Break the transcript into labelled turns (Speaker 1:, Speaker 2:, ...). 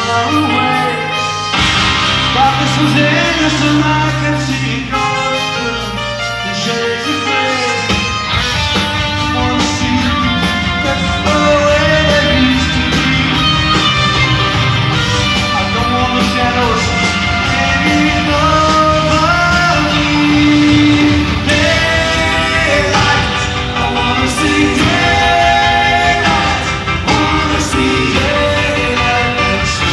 Speaker 1: far away. Darkness was innocent, I can see.